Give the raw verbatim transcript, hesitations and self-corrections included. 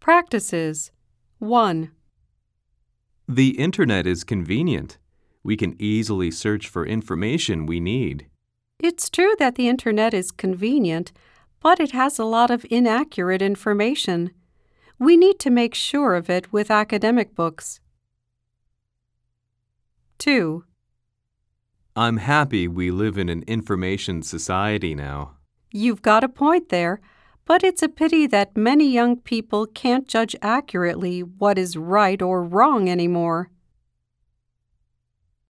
Practices. one. The internet is convenient. We can easily search for information we need. It's true that the internet is convenient, but it has a lot of inaccurate information. We need to make sure of it with academic books. two. I'm happy we live in an information society now. You've got a point there, but it's a pity that many young people can't judge accurately what is right or wrong anymore.